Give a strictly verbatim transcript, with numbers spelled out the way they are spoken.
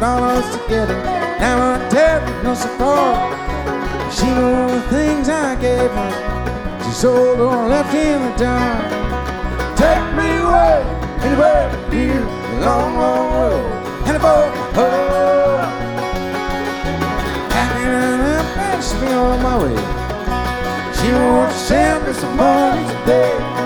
dollars together. Now I tell her no support. She knows the things I gave her. She sold or left in the dark. Take me away, anywhere here, a long, long road. And a boat, oh, packing it up and she be on my way. She wants to send me some money today.